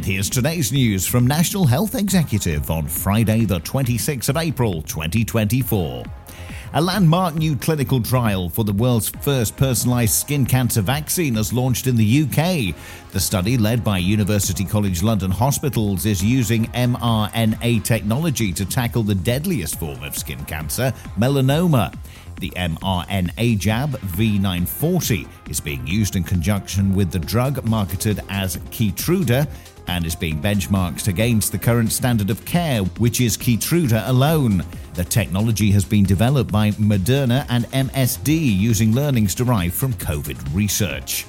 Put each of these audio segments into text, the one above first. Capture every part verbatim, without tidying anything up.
here's today's news from National Health Executive on Friday the twenty-sixth of April twenty twenty-four. A landmark new clinical trial for the world's first personalised skin cancer vaccine has launched in the U K. The study, led by University College London Hospitals, is using mRNA technology to tackle the deadliest form of skin cancer, melanoma. The mRNA jab V nine forty is being used in conjunction with the drug marketed as Keytruda and is being benchmarked against the current standard of care, which is Keytruda alone. The technology has been developed by Moderna and M S D using learnings derived from COVID research.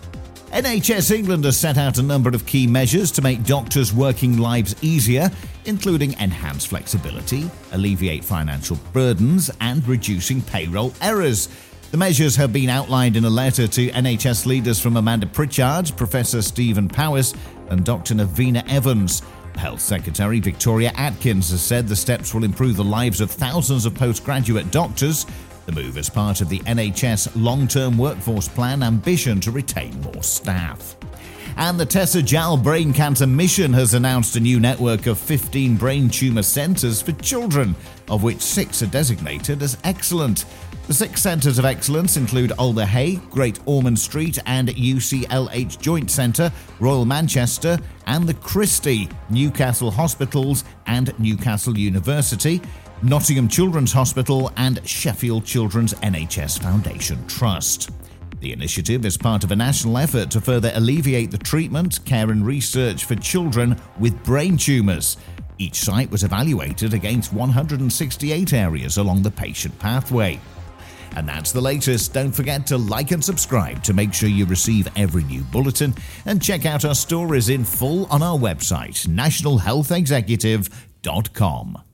N H S England has set out a number of key measures to make doctors' working lives easier, including enhanced flexibility, alleviate financial burdens, and reducing payroll errors. The measures have been outlined in a letter to N H S leaders from Amanda Pritchard, Professor Stephen Powis, and Doctor Navina Evans. Health Secretary Victoria Atkins has said the steps will improve the lives of thousands of postgraduate doctors. The move is part of the N H S long-term workforce plan ambition to retain more staff. And the Tessa Jal Brain Cancer Mission has announced a new network of fifteen brain tumour centres for children, of which six are designated as excellent. The six centres of excellence include Alder Hey, Great Ormond Street and U C L H Joint Centre, Royal Manchester and the Christie, Newcastle Hospitals and Newcastle University, Nottingham Children's Hospital and Sheffield Children's N H S Foundation Trust. The initiative is part of a national effort to further alleviate the treatment, care and research for children with brain tumours. Each site was evaluated against one hundred sixty-eight areas along the patient pathway. And that's the latest. Don't forget to like and subscribe to make sure you receive every new bulletin, and check out our stories in full on our website, national health executive dot com.